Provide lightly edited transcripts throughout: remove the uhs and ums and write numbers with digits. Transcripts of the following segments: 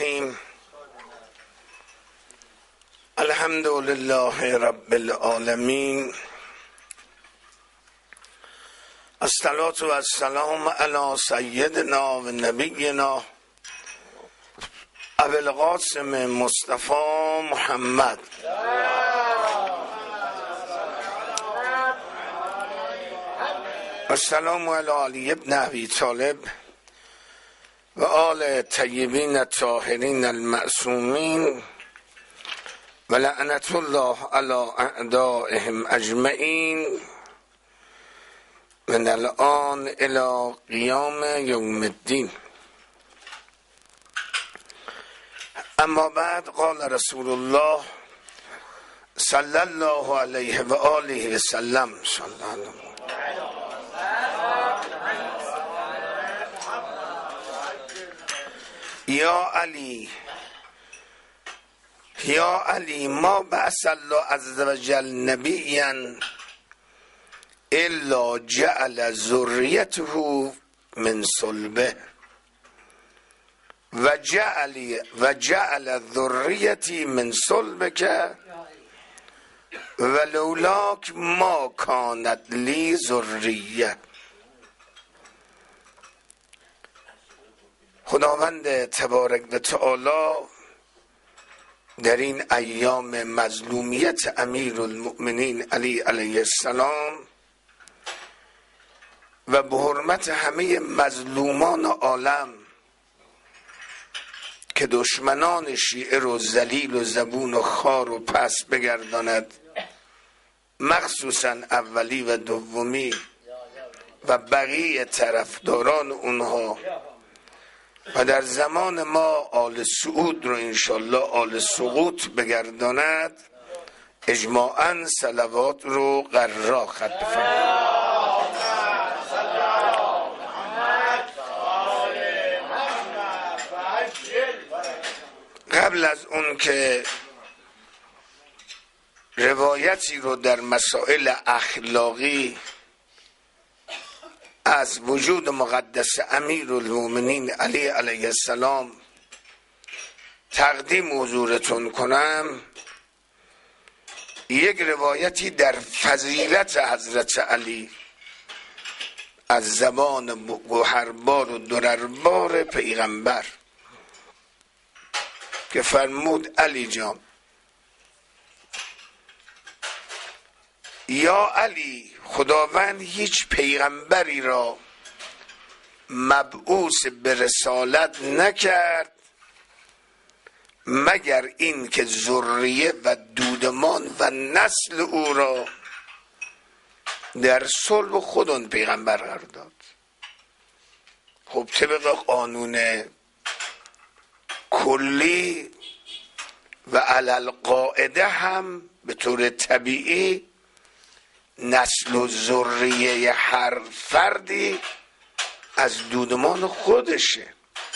الرحیم. الحمد لله رب العالمین. الصلاة و السلام علی سیدنا و نبینا ابی القاسم مصطفی محمد السلام علی علی ابن ابی طالب و آل طیبین الطاهرین المعصومین و لعنت الله علی اعدائهم اجمعین من الان الی قیام یوم الدین. اما بعد قال رسول الله صلی الله علیه و آله و سلم یا علی ما بعث الله عز و جل نبیا الا جعل ذریته من صلبه و جعل ذریتی من صلبک ولولاک ما کانت لی ذریه. خداوند تبارک و تعالی در این ایام مظلومیت امیرالمؤمنین علی علیه السلام و به حرمت همه مظلومان عالم که دشمنان شیعه رو ذلیل و زبون و خار و پس بگرداند، مخصوصا اولی و دومی و بقیه طرفداران اونها، و در زمان ما آل سعود رو انشالله آل سقوط بگرداند، اجماعاً صلوات رو قرار خط بفرمایید. قبل از اون که روایتی رو در مسائل اخلاقی از وجود مقدس امیرالمؤمنین علی علیه السلام تقدیم حضورتون کنم، یک روایتی در فضیلت حضرت علی از زبان گوهربار و درربار پیغمبر که فرمود علی جان، یا علی، خداوند هیچ پیغمبری را مبعوث به رسالت نکرد مگر این که ذریه و دودمان و نسل او را در صلب خود اون پیغمبر قرار داد. خب طبق قانون کلی و علل قاعده هم به طور طبیعی نسل و ذریه هر فردی از دودمان خودشه،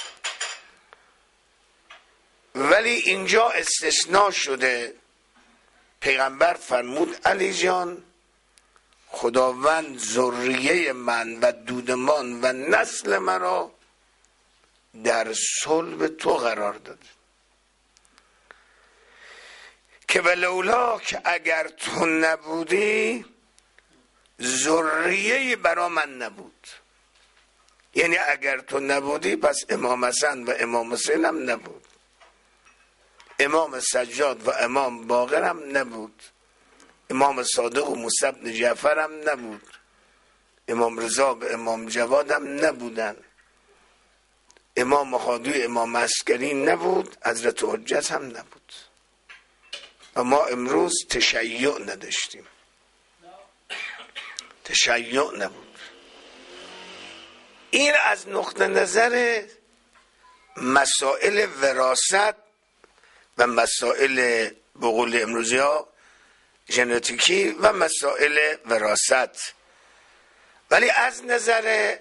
ولی اینجا استثناء شده. پیغمبر فرمود علی جان، خداوند ذریه من و دودمان و نسل مرا در صلب تو قرار داد که ولولا که اگر تو نبودی ذریه برا من نبود. یعنی اگر تو نبودی پس امام حسن و امام حسین هم نبود، امام سجاد و امام باقر هم نبود، امام صادق و موسی بن جعفر هم نبود، امام رضا و امام جواد هم نبودن، امام مهدی امام عسکری نبود، حضرت حجت هم نبود. و ما امروز تشیع نداشتیم، تشیع نبود. این از نقطه نظر مسائل وراثت و مسائل به قول امروزی ها ژنتیکی و مسائل وراثت. ولی از نظر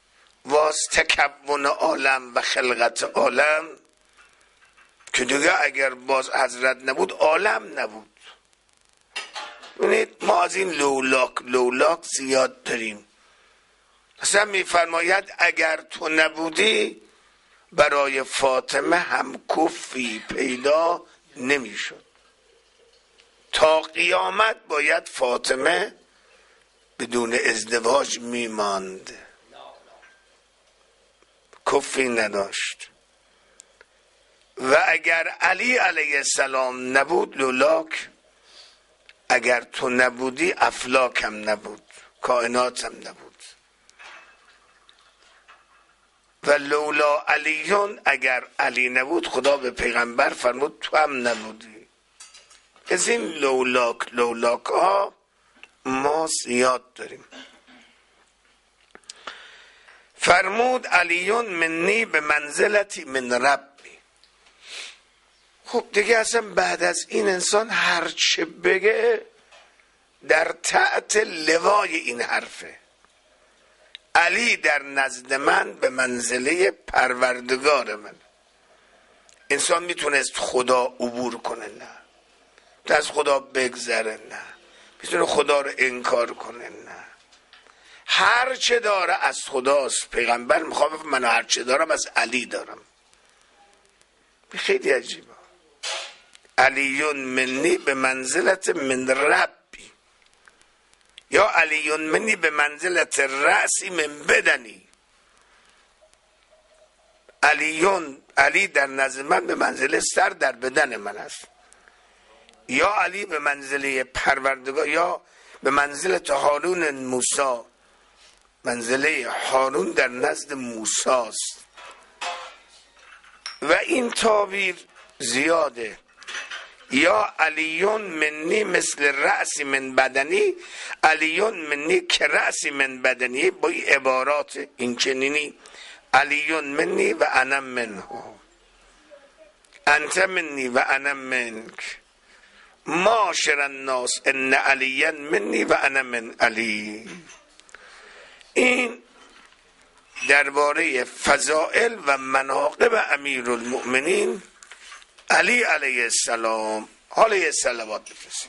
تکون عالم و خلقت عالم که دیگه اگر باز حضرت نبود عالم نبود. ببینید ما از این لولاک زیاد داریم. مثلا میفرماید اگر تو نبودی برای فاطمه هم کفی پیدا نمیشد. تا قیامت باید فاطمه بدون ازدواج میماند، کفی نداشت. و اگر علی علیه السلام نبود، لولاک، اگر تو نبودی افلاکم نبود، کائناتم نبود. و لولا علیون، اگر علی نبود خدا به پیغمبر فرمود تو هم نبودی. از این لولاک ها ما زیاد داریم. فرمود علیون منی به منزلتی من ربی. خب دیگه اصلا بعد از این انسان هر چه بگه در تحت لوای این حرفه. علی در نزد من به منزله پروردگار من. انسان میتونست خدا عبور کنه؟ نه. از خدا بگذره؟ نه. میتونه خدا رو انکار کنه؟ نه. هر چه داره از خداست. پیغمبر میخواد من هر چه دارم از علی دارم. خیلی عجیبه. علیون منی به منزلت من ربی، یا علیون منی به منزلت رأسی من بدنی. علی در نزد من به منزله سر در بدن من است. یا علی به منزله پروردگار، یا به منزلت هارون موسی، منزله هارون در نزد موسی است. و این تعبیر زیاده. یا علیون منی مثل رأسی من بدنی، علیون منی که رأسی من بدنی. با این عبارات این چنینی، علیون منی و انا منه، انت منی و انا منک، معاشر الناس ان علیاً منی و انا من علی. این درباره فضائل و مناقب امیرالمؤمنین علی علیه السلام. حالا یه صلوات بفرستید.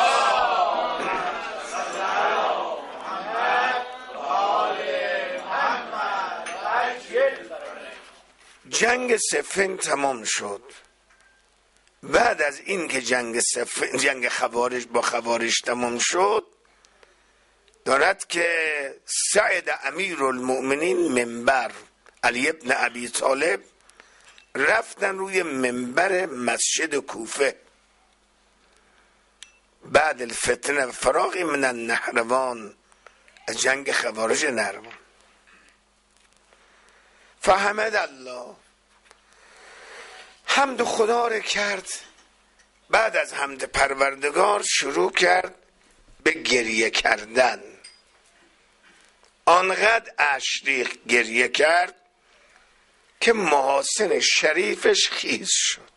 جنگ صفین تمام شد. بعد از این که جنگ خوارج با خوارج تمام شد، دارد که سعد امیرالمؤمنین منبر، علی ابن ابی طالب رفتن روی منبر مسجد کوفه بعد الفتنه فراغی من النهروان، از جنگ خوارج نهروان. فحمد الله، حمد خدا رو کرد. بعد از حمد پروردگار شروع کرد به گریه کردن. آنقدر اشک گریه کرد که محاسن شریفش خیز شد.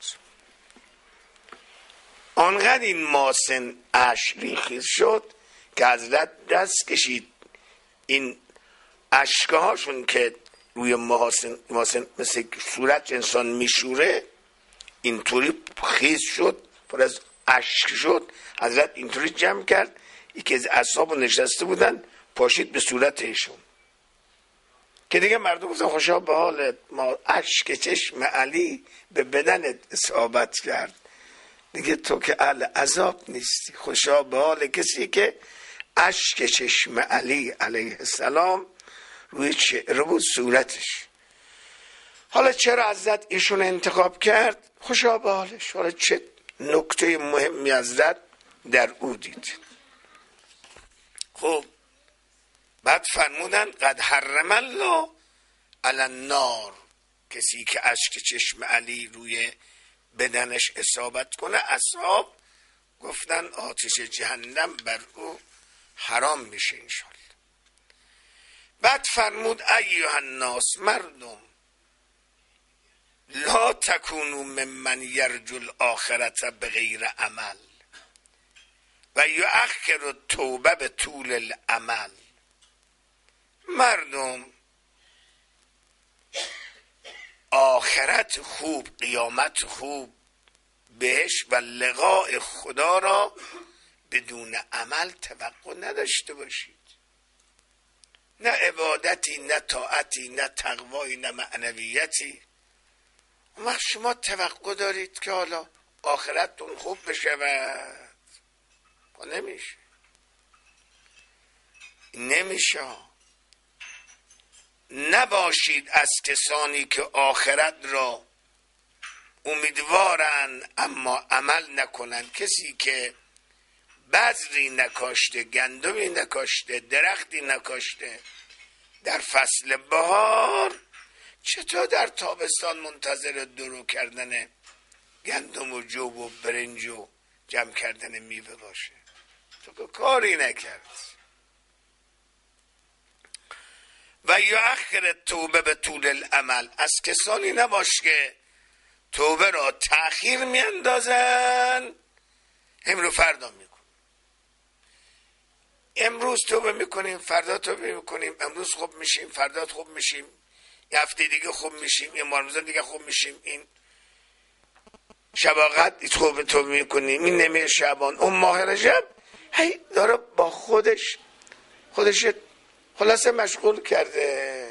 آنقدر این محاسن اشک خیز شد که حضرت دست کشید. این اشکهاشون که روی محاسن مثل صورت انسان میشوره اینطوری خیز شد، پر از اشک شد. حضرت اینطوری جمع کرد، یکی از اصحاب نشسته بودن پاشید به صورت ایشون که دیگه مردم گفتن خوشا به حالت، ما اشک چشم علی به بدنت اصابت کرد، دیگه تو که اهل عذاب نیستی. خوشا به حال کسی که اشک چشم علی علیه السلام روی چهره بود صورتش. حالا چرا حضرت ایشون انتخاب کرد؟ خوشا به حالش. حالا چه نکته مهمی حضرت در او دید؟ خب بعد فرمودن قد حرم الله علی النار، کسی که اشک چشم علی روی بدنش اصابت کنه، اصحاب گفتن آتش جهنم بر او حرام میشه انشالله. بعد فرمود ایها الناس، مردم، لا تکونوا ممن یرجو الاخرة بغیر عمل و یؤخر التوبه به طول العمل. مردم، آخرت خوب، قیامت خوب، بهش و لقاء خدا را بدون عمل توقع نداشته باشید. نه عبادتی، نه طاعتی، نه تقوایی، نه معنویتی. ما شما توقع دارید که حالا آخرتتون خوب بشود؟ نمیشه. نباشید از کسانی که آخرت را امیدوارن اما عمل نکنن. کسی که بذری نکاشته، گندمی نکاشته، درختی نکاشته در فصل بهار، چطور در تابستان منتظر درو کردن گندم و جو و برنج و جمع کردن میوه باشه؟ تو کاری نکرد. و یؤخر توبه به طول الامل، از کسانی نباش که توبه را تأخیر میاندازن، امروز فردا میکن. امروز توبه میکنیم، فردا توبه میکنیم، امروز خوب میشیم، فردا خوب میشیم، یه هفته دیگه خوب میشیم، یه رمضان دیگه خوب میشیم، این شباقت توبه میکنیم، این نیمه شعبان، اون ماه رجب، هی داره با خودش خلاصه مشغول کرده،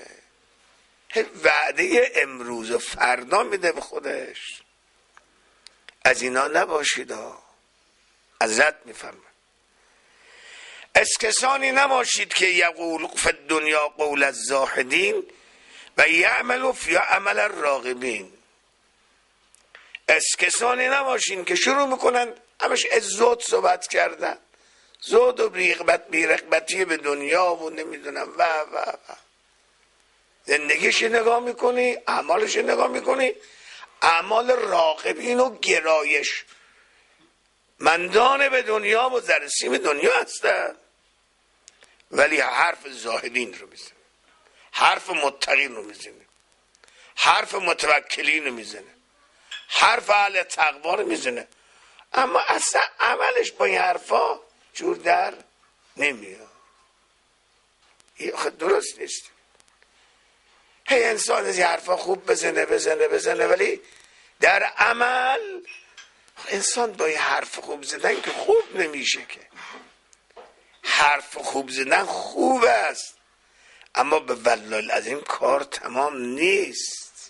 وعده امروز و فردا میده به خودش. از اینا نباشید. حضرت میفرماید از کسانی نباشید که یقول فی الدنیا قول الزاهدین و یعمل فی عمل الراغبین. از کسانی نباشین که شروع میکنن همش از زهد صحبت کردن، زهد و بیرغبتی به دنیا و نمیدونم و زندگیش نگاه میکنی، اعمالش نگاه میکنی، اعمال راغبین و گرایش مندان به دنیا و زرسیم دنیا هستن، ولی حرف زاهدین رو میزنه، حرف متقین رو میزنه، حرف متوکلین رو میزنه، حرف اهل تقوا رو میزنه، اما اصلا عملش با این حرفا جور در نمیاد. این درست نیست. هی انسان از این حرفا خوب بزنه ولی در عمل انسان با این حرف خوب زدن که خوب نمیشه. که حرف خوب زدن خوب است، اما به والله از این کار تمام نیست.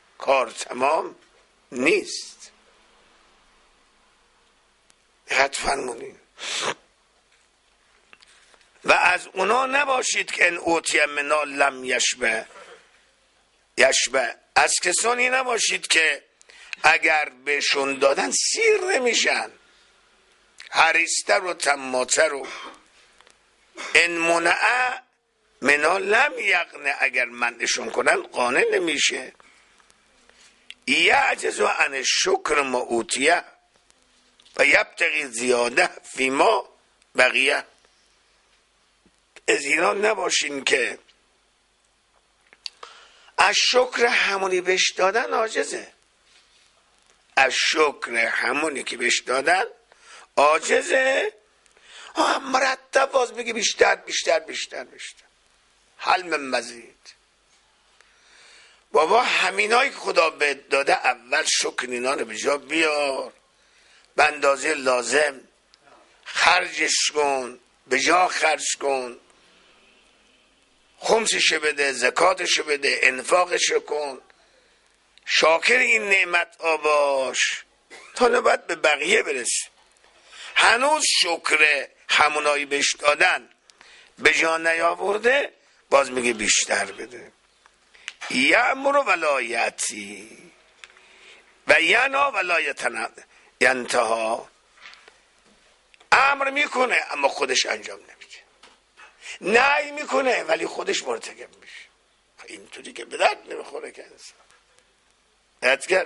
دقت فرمونید. و از اونا نباشید که ان اوتی منا لم یشبه. از کسانی نباشید که اگر بهشون دادن سیر نمیشن، حریصتر و طماع‌تر و ان منع منا لم یغنه، اگر منعشون کنن قانع نمیشه. یعجز عن الشکر ما اوتیه و یبتغی زیاده فیما بقیه. از اینا نباشین که از شکر همونی بهش دادن عاجزه، از شکر همونی که بهش دادن عاجزه، مرتب باز بگی بیشتر. حل من مزید. بابا همینایی که خدا بهت داده اول شکر اینا رو به جا بیار، به اندازه لازم خرجش کن، به جا خرج کن، خمسش بده، زکاتش بده، انفاقش کن، شاکر این نعمت باش تا نوبت به بقیه برسه. هنوز شکر همونایی بهش دادن به جا نیاورده، باز میگه بیشتر بده. یأمر ولا یأتی و ینا ولا ینتهی. امر میکنه اما خودش انجام نمیده، نهی میکنه ولی خودش مرتکب میشه. اینطوری که به درد نمیخوره که انسان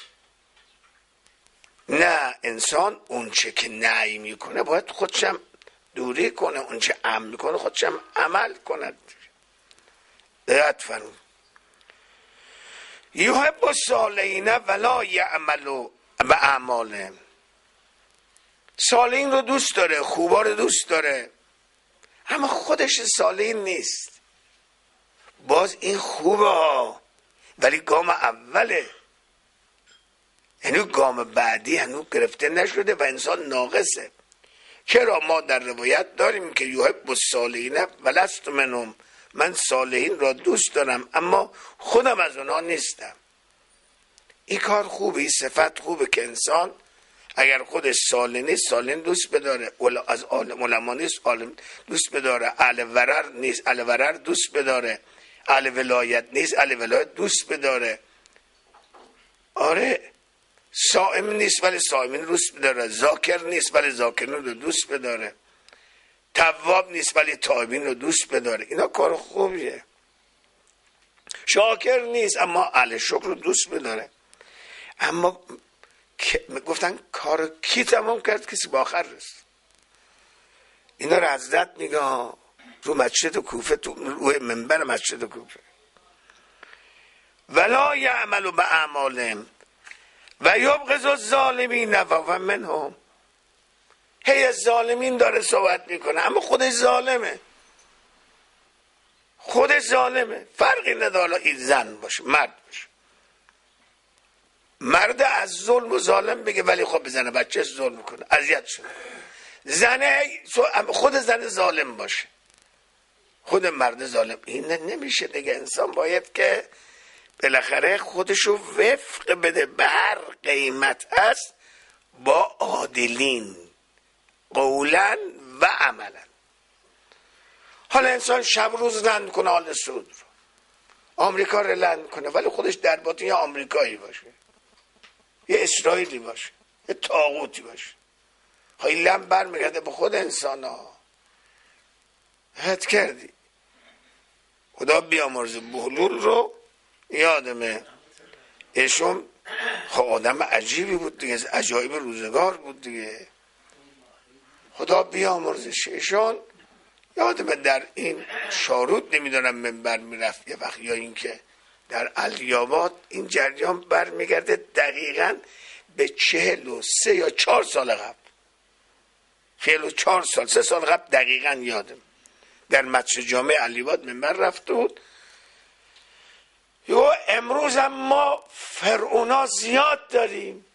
نه، انسان اون چه که نهی میکنه باید خودشم دوری کنه، اون چه امر میکنه خودشم عمل کند. دقت فرمود. یحب الصالحین ولا یعمل باعمالهم. صالحین رو دوست داره، خوبا رو دوست داره، اما خودش صالحین نیست. باز این خوبه ولی گام اوله، یعنی گام بعدی هنوز گرفته نشده و انسان ناقصه. چرا ما در روایت داریم که یحب الصالحین ولست منهم، من صالحین را دوست دارم اما خودم از اونها نیستم. این کار خوبه، این صفت خوبه که انسان اگر خودش ساله نیست ساله دوست بداره، از علما نیست عالم دوست بداره، اهل ورر نیست اهل ورر دوست بداره، اهل ولایت نیست اهل ولایت دوست بداره. آره صائم نیست ولی صائمین دوست بداره، ذاکر نیست ولی ذاکرین رو دوست بداره، تواب نیست ولی تائبین رو دوست بداره. اینا کار خوبیه. شاکر نیست اما اهل شکر رو دوست بداره. اما گفتن کار کی تمام کرد؟ کسی با آخر رسید. اینا رو حضرت میگه رو مسجد کوفه، تو روی منبر مسجد کوفه، ولا یعملوا باعمالهم و یبغض الظالمین و منهم. هی از ظالمین داره صحبت میکنه اما خودش ظالمه، خودش ظالمه. فرقی نداره این زن باشه مرد باشه، مرد از ظلم و ظالم بگه ولی خب بزنه بچه ظلم کنه اذیت شده، زنه خود زن ظالم باشه خود مرد ظالم. این نمیشه دیگه. انسان باید که بالاخره خودشو وفق بده به هر قیمت است با عادلین قولا و عملا. حالا انسان شب روز رند کنه آل سعود رو، آمریکا رو رند کنه ولی خودش در باطن یه آمریکایی باشه، یه اسرائیلی باشه، یه طاغوتی باشه. خیلی لم برمیگرده به خود انسان ها. حد کردی خدا بیامرزه. بهلول رو یادمه، ایشون خب آدم عجیبی بود دیگه، از عجایب روزگار بود دیگه، خدا بیامرزش. ایشون یادمه در این شارود نمیدونم منبر میرفت یه وقت، یا اینکه در علیاباد، این جریان برمیگرده دقیقاً به 43 یا 4 سال قبل، 44 سال 3 سال قبل دقیقاً یادم، در مسجد جامع علیاباد منبر رفته بود. یو امروز هم ما فرعونا زیاد داریم،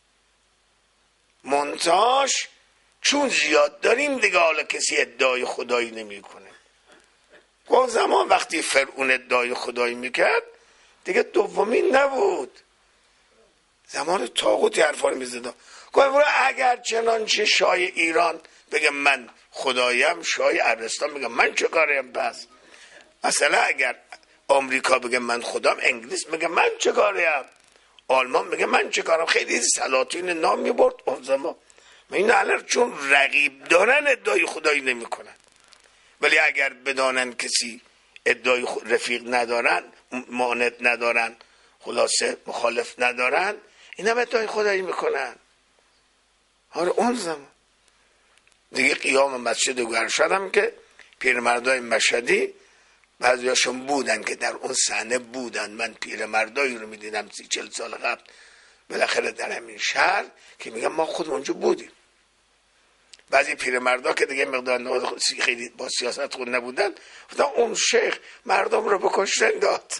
منتاش چون زیاد داریم دیگه حالا کسی ادعای خدایی نمیکنه. اون زمان وقتی فرعون ادعای خدایی میکرد دیگه دومین نبود، زمان طاغوتی حرفا رو میزد. گفت اگر چنانچه شاه ایران بگه من خدایم، شاه عربستان بگه من چه کاریم، پس مثلا اگر آمریکا بگه من خدام، انگلیس بگه من چه کاریم، آلمان بگه من چه کارم. خیلی سلاطین نام میبرد اون زمان. این الان چون رقیب دارن ادعای خدایی نمیکنن، ولی اگر بدانن کسی ادعای رفیق ندارن، مانع ندارن، خلاصه مخالف ندارن، این هم ادعای خدایی میکنن. آره اون زمان دیگه قیام مسجد گرشد هم که پیرمردای مشهدی بعضیاشون بودن که در اون صحنه بودن. من پیرمردایی رو میدیدم 30-40 سال قبل بالاخره در همین شهر که میگم ما خود اونجا بودیم. بعضی پیرمردا که دیگه مقدار خیلی با سیاست خود نبودن گفتن اون شیخ مردم رو بکشتن داد.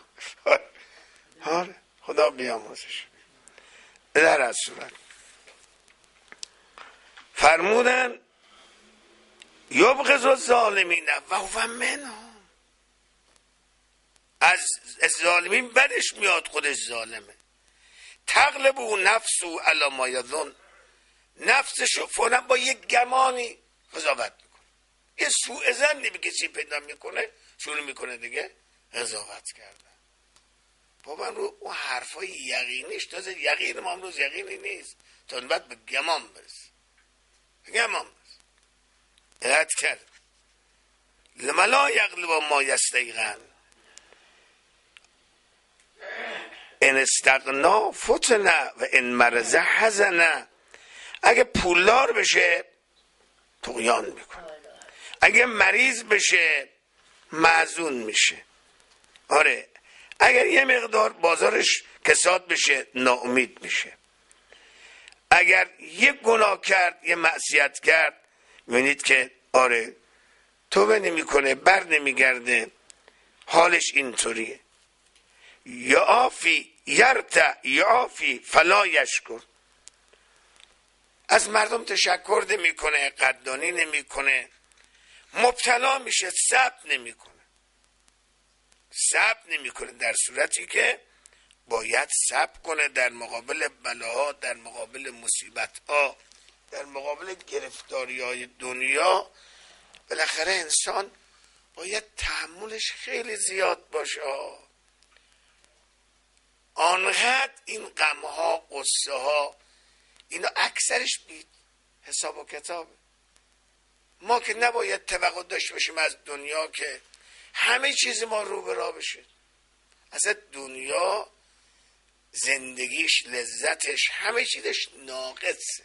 آره خدا بیامرزش. در از صورت فرمودن یبغض الظالمین و هو منهم، از ظالمین بدش میاد، خودش ظالمه. تغلب نفسه علی ما یظن، نفسشو فوراً با یک گمانی قضاوت میکنه، یه سوء ظنی به کسی پیدا میکنه، شروع میکنه دیگه قضاوت کردن. بابا رو اون حرفای یقینیش، تازه یقین ما امروز یقینی نیست، تا بعد به گمان برسه، گمان برسه. علت کرد لما لا یغلب ما یستیقن ان استغنا فتنه و ان مرض حزنه. اگه پولدار بشه طغیان میکنه، اگه مریض بشه محزون میشه. آره اگر یه مقدار بازارش کساد بشه ناامید میشه. اگر یه گناه کرد یه معصیت کرد میبینید که آره توبه نمیکنه، بر نمیگرده، حالش اینطوریه. یعافی یرتع یعافی فلا یشکر، از مردم تشکر نمیکنه، قدردانی نمیکنه، مبتلا میشه صبر نمیکنه، صبر نمیکنه، در صورتی که باید صبر کنه در مقابل بلاها، در مقابل مصیبتها، در مقابل گرفتاری‌های دنیا. بالاخره انسان باید تحملش خیلی زیاد باشه. آنقدر این غمها، قصه ها، اینا اکثرش بی حساب و کتابه. ما که نباید توقع داشته باشیم از دنیا که همه چیز ما رو به راه بشه. اصلا دنیا زندگیش، لذتش، همه چیزش ناقصه.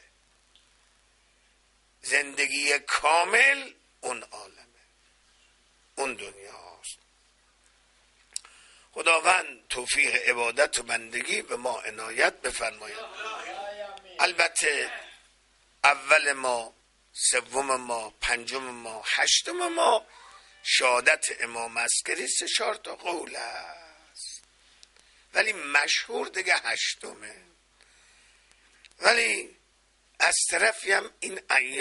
زندگی کامل اون عالمه، اون دنیا هاست. خداوند توفیق عبادت و بندگی به ما عنایت بفرماید. البته اول ما، سوم ما، پنجم ما، هشتم ما شهادت امام عسکری 3-4 تا قول است، ولی مشهور دیگه هشتمه. ولی از طرفی هم این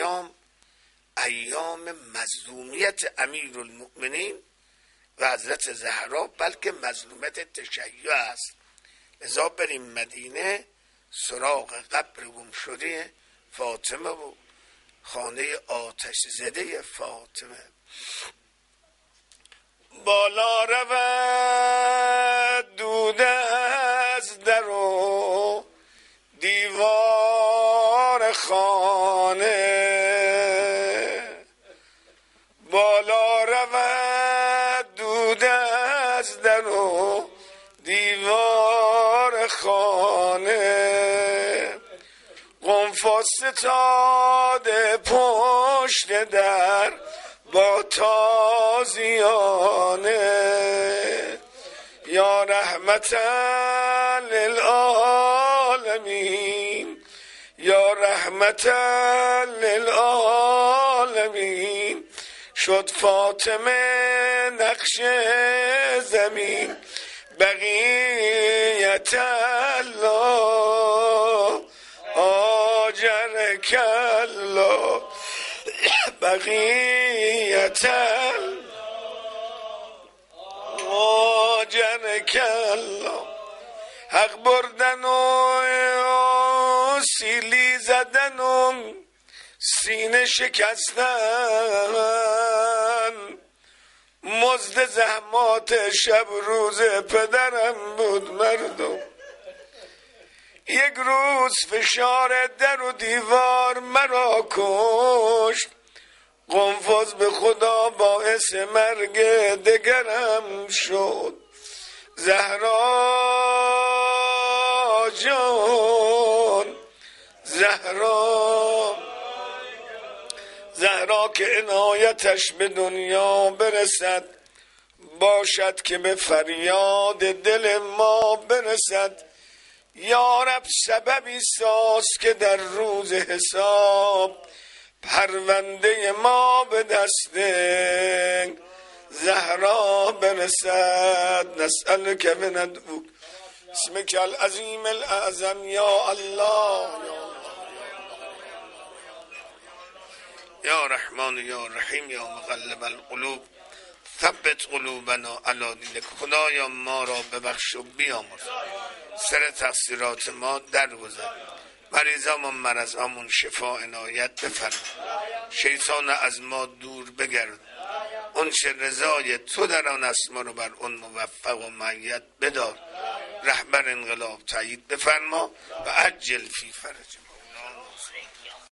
ایام مظلومیت امیرالمؤمنین و حضرت زهرا، بلکه مظلومیت تشیع است. لذا بریم مدینه سراغ قبر گم شده فاطمه و خانه آتش زده فاطمه. بالا رود دود از در و دیوار خانه، بالا رود دود از در و دیوار خانه، قنفذ ستاده پشت در با تازیانه. یا رحمتا للعالمین، یا رحمتا للعالمین، شد فاطمه نقش زمین. بقیت الله آجرک الله، بقیت الله آجرک الله. حق بردن و سیلی زدن و سینه شکستن، مزد زحمات شب روز پدرم بود مردم. یک روز فشار در و دیوار مرا کشت، قنفذ به خدا باعث مرگ دگرم شد. زهرا جان، زهرا که عنایتش به دنیا برسد، باشد که به فریاد دل ما برسد. یا رب سببی ساز که در روز حساب پرونده ما به دست زهرا برسد. نسألک و ندعوک اسمک العظیم الاعظم یا الله یا رحمان یا رحیم یا مقلب القلوب ثبت قلوبنا علی دینک. خدایا ما را ببخش و بیامرز، سر تقصیرات ما درگذر، مریضامون مرضامون شفا عنایت بفرما، شیطان از ما دور بگرد، اون چه رضای تو در آن است ما رو بر اون موفق و مؤید بدار. رهبر انقلاب تایید بفرما و عجل فی فرج